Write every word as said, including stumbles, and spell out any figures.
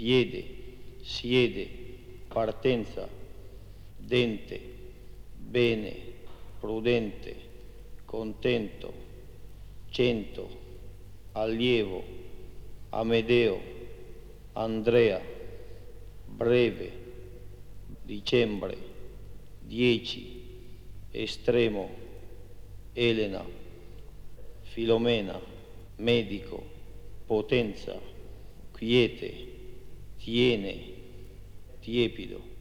piede, siede, partenza, dente, bene, prudente, contento, cento, allievo, Amedeo, Andrea, breve, dicembre, dieci, estremo, Elena, Filomena, medico, potenza, quiete, tiene, tiepido.